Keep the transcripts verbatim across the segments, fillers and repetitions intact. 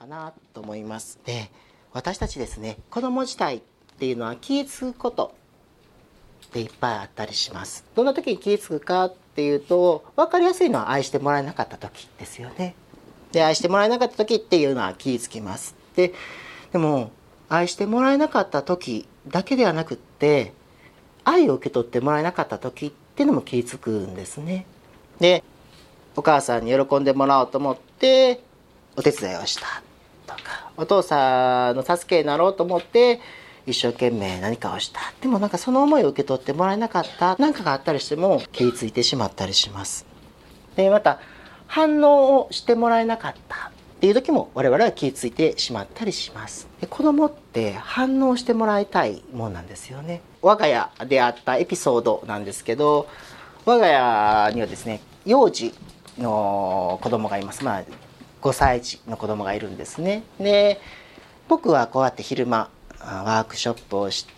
かなと思います。で、私たちですね、子供自体っていうのは気ぃつくことっていっぱいあったりします。どんな時に気ぃつくかっていうと、分かりやすいのは愛してもらえなかった時ですよね。で、愛してもらえなかった時っていうのは気ぃつきます。で、でも愛してもらえなかった時だけではなくって、愛を受け取ってもらえなかった時っていうのも気ぃつくんですね。で、お母さんに喜んでもらおうと思ってお手伝いをしたとか、お父さんの助けになろうと思って一生懸命何かをした。でもなんかその思いを受け取ってもらえなかったなんかがあったりしても気ぃついてしまったりします。で、また反応をしてもらえなかったっていう時も我々は気ぃついてしまったりします。で、子供って反応してもらいたいもんなんですよね。我が家であったエピソードなんですけど、我が家にはですね、幼児の子供がいます。まあごさい児の子供がいるんですね。で、僕はこうやって昼間ワークショップをして、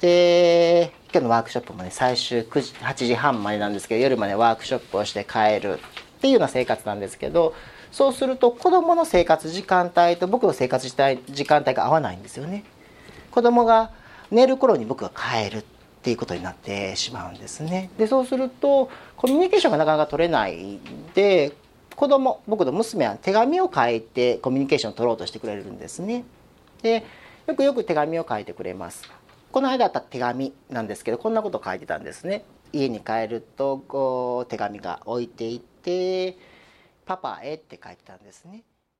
今日のワークショップもね、最終くじはちじはんまでなんですけど、夜までワークショップをして帰るっていうような生活なんですけど、そうすると子供の生活時間帯と僕の生活時間帯が合わないんですよね。子供が寝る頃に僕が帰るっていうことになってしまうんですね。で、そうするとコミュニケーションがなかなか取れないで、子供、僕の娘は手紙を書いてコミュニケーションを取ろうとしてくれるんですね。で、よくよく手紙を書いてくれます。この間あった手紙なんですけど、こんなこと書いてたんですね。家に帰るとこう手紙が置いていて、パパへって書いてたんですね。